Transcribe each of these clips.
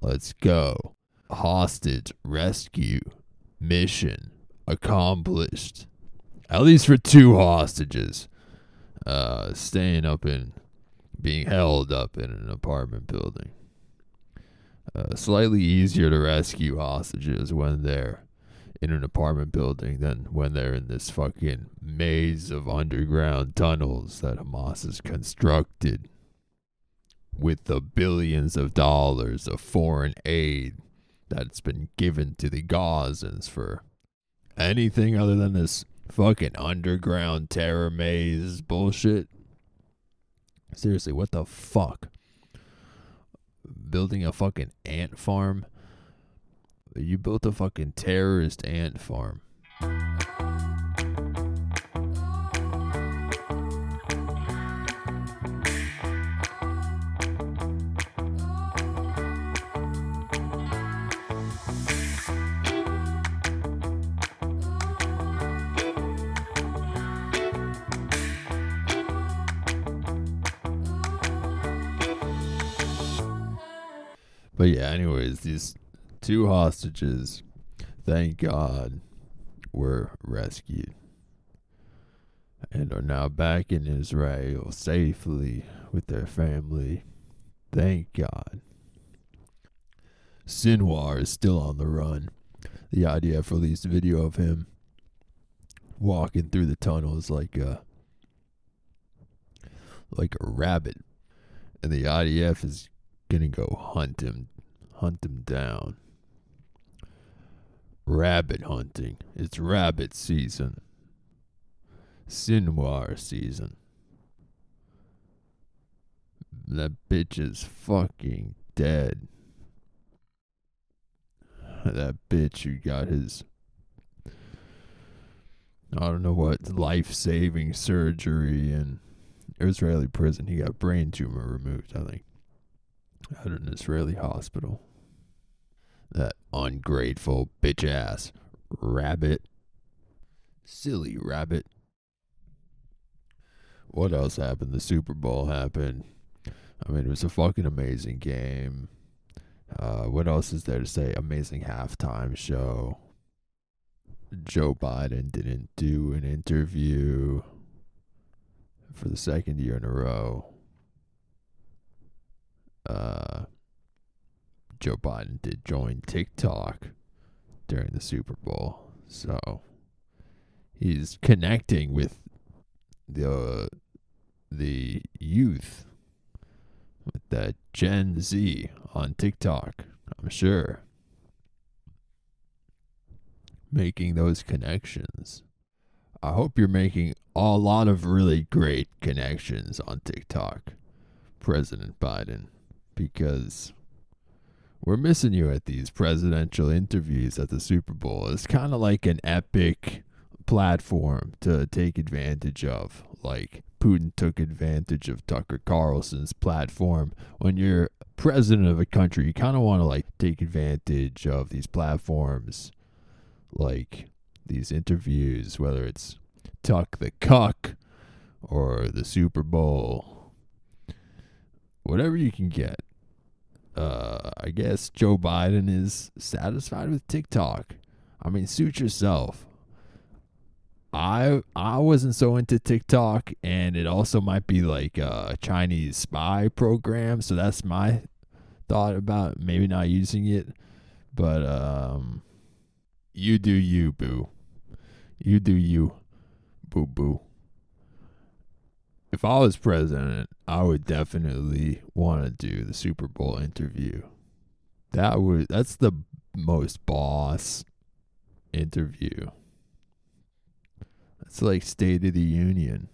Let's go. Hostage rescue mission accomplished. At least for 2 hostages. Being held up in an apartment building. Slightly easier to rescue hostages when they're in an apartment building than when they're in this fucking maze of underground tunnels that Hamas has constructed with the billions of dollars of foreign aid that's been given to the Gazans for anything other than this fucking underground terror maze bullshit. Seriously, what the fuck? Building a fucking ant farm? You built a fucking terrorist ant farm. But yeah, anyways, these 2 hostages, thank God, were rescued and are now back in Israel safely with their family. Thank God. Sinwar is still on the run. The IDF released a video of him walking through the tunnels like a rabbit, and the IDF is gonna go hunt him down. Rabbit hunting. It's rabbit season. Sinwar season. That bitch is fucking dead. That bitch who got his, I don't know what, life-saving surgery in Israeli prison. He got brain tumor removed, I think, at an Israeli hospital. That ungrateful bitch ass rabbit. Silly rabbit. What else happened? The Super Bowl happened. I mean, it was a fucking amazing game. What else is there to say? Amazing halftime show. Joe Biden didn't do an interview for the 2nd year in a row. Joe Biden did join TikTok during the Super Bowl, so he's connecting with the youth, with that Gen Z on TikTok, I'm sure. Making those connections. I hope you're making a lot of really great connections on TikTok, President Biden, because we're missing you at these presidential interviews at the Super Bowl. It's kind of like an epic platform to take advantage of. Like Putin took advantage of Tucker Carlson's platform. When you're president of a country, you kind of want to like take advantage of these platforms, like these interviews, whether it's Tuck the Cuck or the Super Bowl, whatever you can get. I guess Joe Biden is satisfied with TikTok. I mean, suit yourself. I wasn't so into TikTok, and it also might be like a Chinese spy program, so that's my thought about maybe not using it. But you do you, boo. You do you, boo boo. If I was president, I would definitely want to do the Super Bowl interview. That's the most boss interview. It's like State of the Union.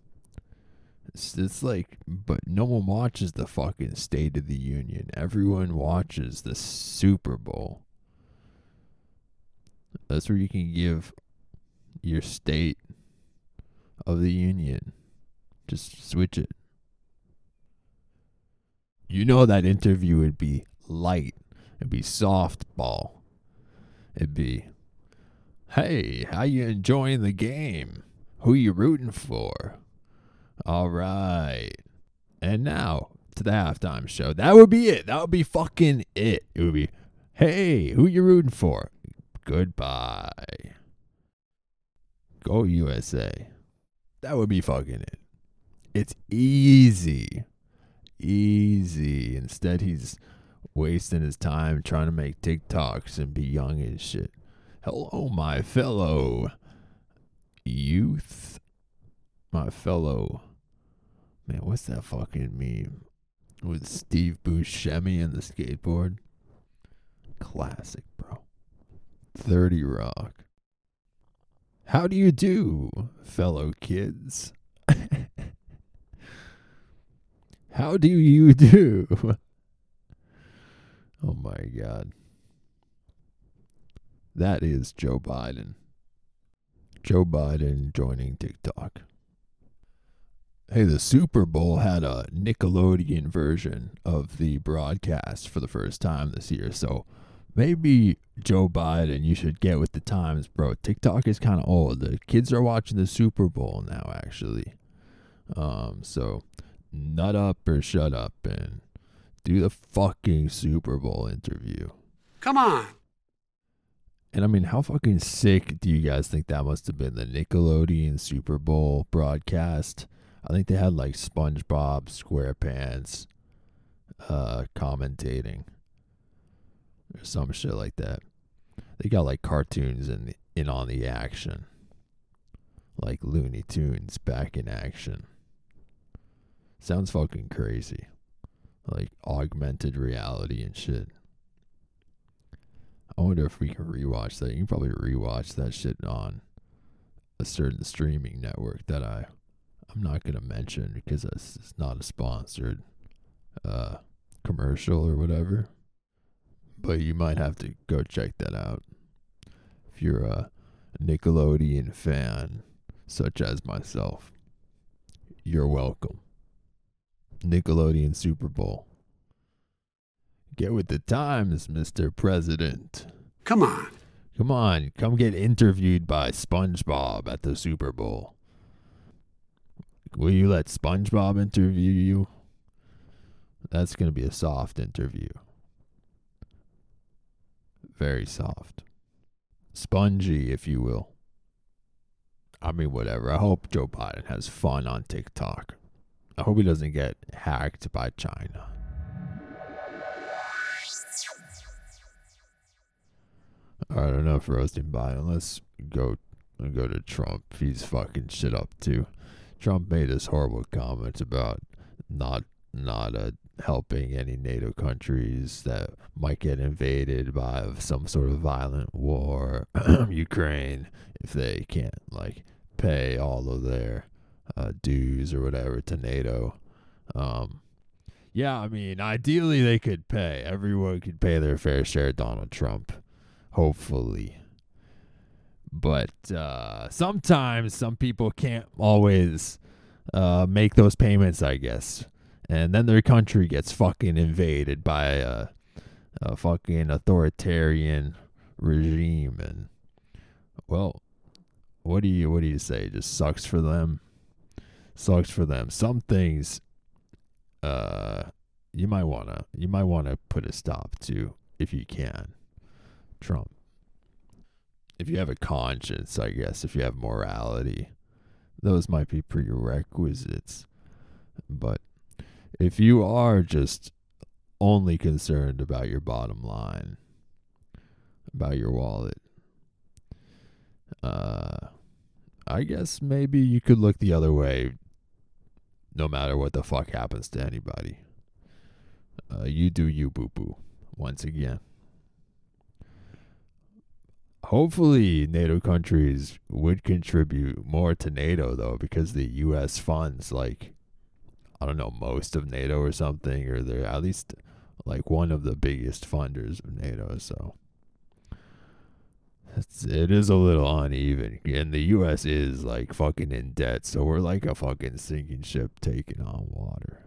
It's like, but no one watches the fucking State of the Union. Everyone watches the Super Bowl. That's where you can give your State of the Union. Just switch it. You know that interview would be light. It'd be softball. It'd be, hey, how you enjoying the game? Who you rooting for? All right. And now, to the halftime show. That would be it. That would be fucking it. It would be, hey, who you rooting for? Goodbye. Go USA. That would be fucking it. It's easy. Easy. Instead, he's wasting his time trying to make TikToks and be young and shit. Hello, my fellow youth. My fellow. Man, what's that fucking meme? With Steve Buscemi and the skateboard? Classic, bro. 30 Rock. How do you do, fellow kids? How do you do? Oh my God. That is Joe Biden. Joe Biden joining TikTok. Hey, the Super Bowl had a Nickelodeon version of the broadcast for the first time this year. So maybe Joe Biden, you should get with the times, bro. TikTok is kind of old. The kids are watching the Super Bowl now, actually. So nut up or shut up and do the fucking Super Bowl interview. Come on. And I mean, how fucking sick do you guys think that must have been? The Nickelodeon Super Bowl broadcast. I think they had like SpongeBob SquarePants commentating or some shit like that. They got like cartoons in on the action, like Looney Tunes back in action. Sounds fucking crazy, like augmented reality and shit. I wonder if we can rewatch that. You can probably rewatch that shit on a certain streaming network that I'm not going to mention because it's not a sponsored commercial or whatever. But you might have to go check that out. If you're a Nickelodeon fan, such as myself, you're welcome. Nickelodeon Super Bowl. Get with the times, Mr. President. Come on. Come on, come get interviewed by SpongeBob at the Super Bowl. Will you let SpongeBob interview you? That's going to be a soft interview. Very soft. Spongy, if you will. I mean, whatever. I hope Joe Biden has fun on TikTok. I hope he doesn't get hacked by China. All right, enough roasting Biden. Let's go to Trump. He's fucking shit up too. Trump made his horrible comments about not helping any NATO countries that might get invaded by some sort of violent war, Ukraine, if they can't like pay all of their dues or whatever to NATO. Yeah, I mean, ideally they could pay. Everyone could pay their fair share of Donald Trump. Hopefully. But sometimes some people can't always make those payments, I guess. And then their country gets fucking invaded by a fucking authoritarian regime. And, well, what do you say? Just sucks for them. Sucks for them. Some things you might wanna put a stop to if you can. Trump. If you have a conscience, I guess, if you have morality, those might be prerequisites. But if you are just only concerned about your bottom line, about your wallet, I guess maybe you could look the other way no matter what the fuck happens to anybody. You do you, boo-boo, once again. Hopefully, NATO countries would contribute more to NATO, though, because the U.S. funds, like, I don't know, most of NATO or something, or they're at least, like, one of the biggest funders of NATO, so it is a little uneven. And the U.S. is, like, fucking in debt, so we're like a fucking sinking ship taking on water.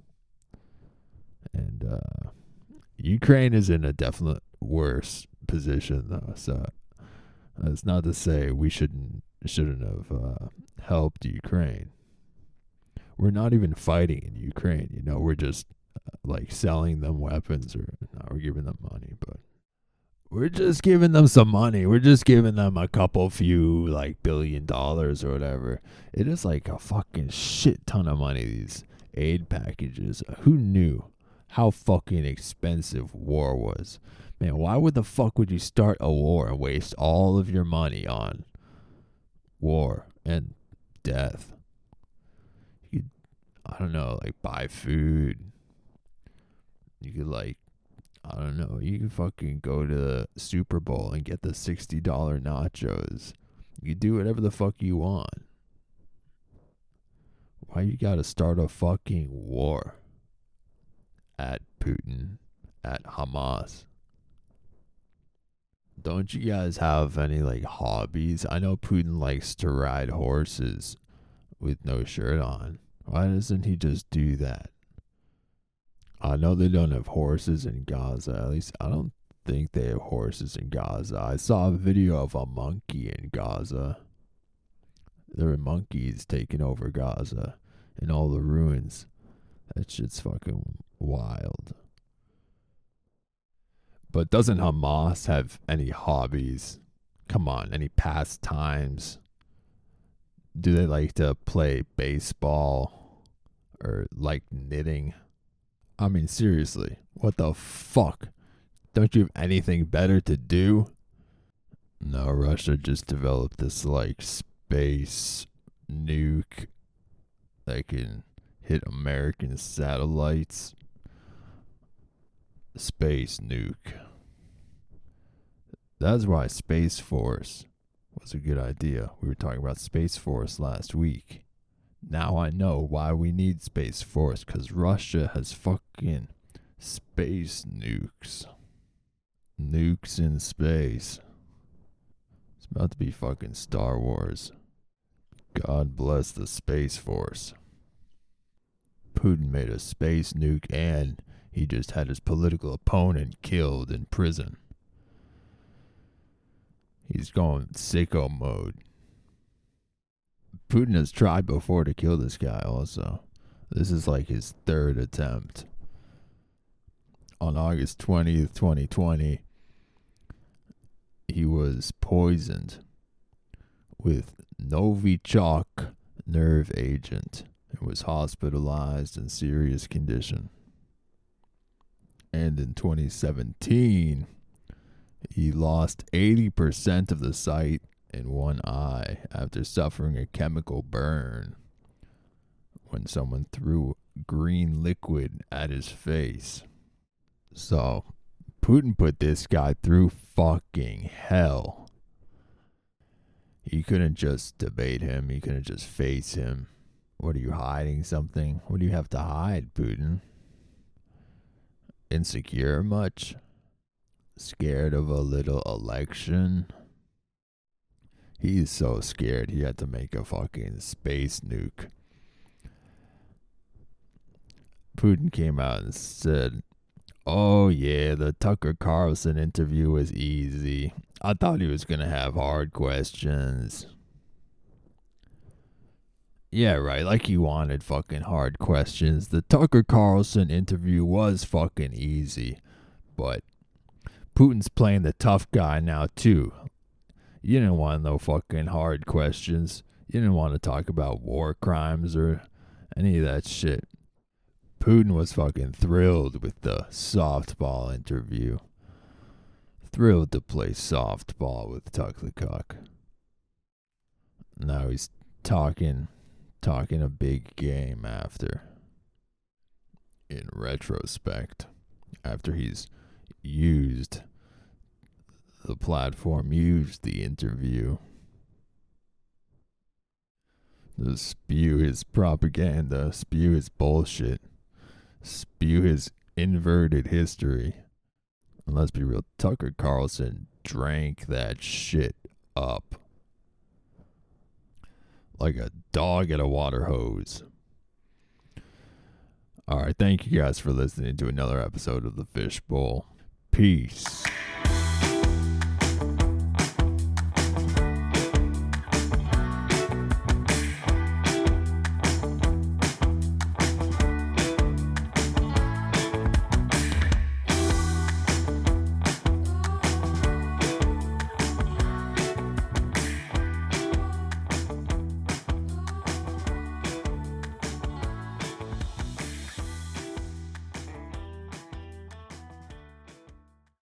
And Ukraine is in a definite worse position, though, so that's not to say we shouldn't have helped Ukraine. We're not even fighting in Ukraine. You know, we're just like selling them weapons, or no, we're giving them money, but we're just giving them some money. We're just giving them a couple few like $1 billion or whatever. It is like a fucking shit ton of money, these aid packages. Who knew how fucking expensive war was? Man, why would the fuck would you start a war and waste all of your money on war and death? You could, I don't know, like buy food. You could like, I don't know, you could fucking go to the Super Bowl and get the $60 nachos. You could do whatever the fuck you want. Why you gotta start a fucking war at Putin, at Hamas? Don't you guys have any like hobbies? I know Putin likes to ride horses with no shirt on. Why doesn't he just do that? I know they don't have horses in Gaza. At least I don't think they have horses in Gaza. I saw a video of a monkey in Gaza. There were monkeys taking over Gaza and all the ruins. That shit's fucking wild. But doesn't Hamas have any hobbies? Come on, any pastimes? Do they like to play baseball or like knitting? I mean, seriously, what the fuck? Don't you have anything better to do? No, Russia just developed this like space nuke that can hit American satellites. Space nuke. That's why Space Force was a good idea. We were talking about Space Force last week. Now I know why we need Space Force, because Russia has fucking space nukes. Nukes in space. It's about to be fucking Star Wars. God bless the Space Force. Putin made a space nuke and he just had his political opponent killed in prison. He's going sicko mode. Putin has tried before to kill this guy also. This is like his third attempt. On August 20th, 2020, he was poisoned with Novichok nerve agent and was hospitalized in serious condition. And in 2017, he lost 80% of the sight in one eye after suffering a chemical burn when someone threw green liquid at his face. So, Putin put this guy through fucking hell. He couldn't just debate him. He couldn't just face him. What, are you hiding something? What do you have to hide, Putin? Insecure much? Scared of a little election? He's so scared he had to make a fucking space nuke. Putin came out and said, "Oh yeah, the Tucker Carlson interview was easy. I thought he was gonna have hard questions." Yeah, right, like he wanted fucking hard questions. The Tucker Carlson interview was fucking easy. But Putin's playing the tough guy now too. You didn't want no fucking hard questions. You didn't want to talk about war crimes or any of that shit. Putin was fucking thrilled with the softball interview. Thrilled to play softball with Tucker Cock. Now he's talking a big game after. In retrospect, after he's used the platform, used the interview to spew his propaganda, spew his bullshit, spew his inverted history. And let's be real, Tucker Carlson drank that shit up like a dog at a water hose. Alright, thank you guys for listening to another episode of The Fishbowl. Peace.